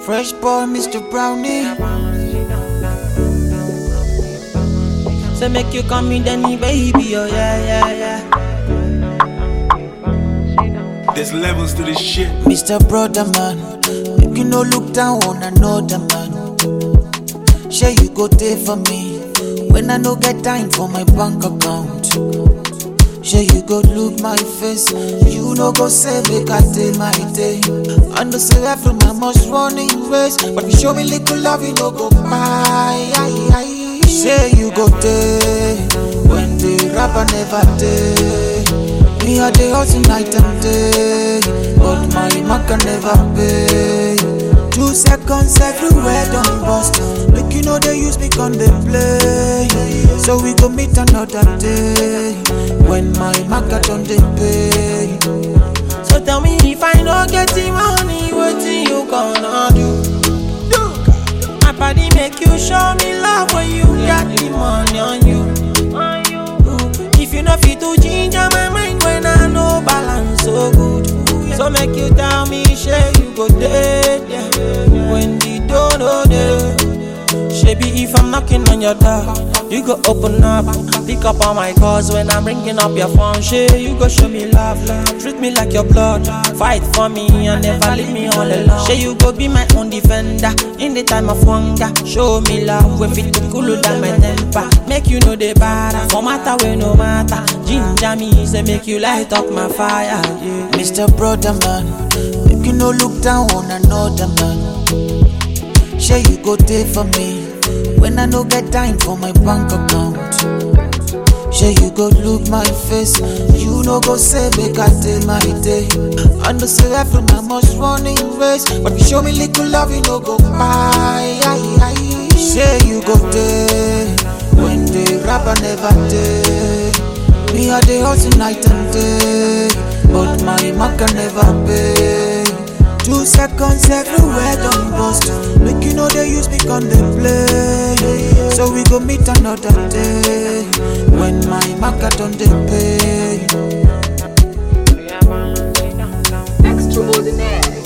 Fresh boy, Mr. Brownie. Say make you come in, Danny baby, oh yeah. There's levels to this shit. Mr. Brother Man, make you no look down on another man. Sure you go there for me when I no get time for my bank account. Sure you go look my face, you no go say make I take my day. I know say every man must run in race, but if you show me little love, you no go buy. Say you go there when the rapper never day. Me a day hustle night and day, but my man can never pay. 2 seconds everywhere don't bust. Make you know they use me on they play. So we go meet another day when my market on they pay. So tell me if I no get the money, what you gonna do? My body make you show me love when you got the money on you. If you no fit to ginger my mind when I no balance so good. So make you tell me, shey you go dead, yeah. When the door no there. Shebi if I'm knocking on your door, you go open up, pick up on my calls when I'm ringing up your phone. Shey you go show me love, treat me like your blood, fight for me and never leave me all alone. Shey you go be my own defender in the time of hunger. Show me love when fit to cool down my temper. Make you know the bother, no matter where no matter. Ginger me say make you light up my fire, yeah. Mr. Brother Man, make you no look down on another man. Sure you go there for me when I no get time for my bank account. Sure you go look my face, you no go say make I take my day. I know say every man must run in race, but if you show me little love, you no go buy. Sure you go there when the rapper never day. Me a day hustle night and day, but my man can never pay. 2 seconds everywhere don't bust. Make you know they use me on they play. So we go meet another day when my market on they pay. Extraordinaire.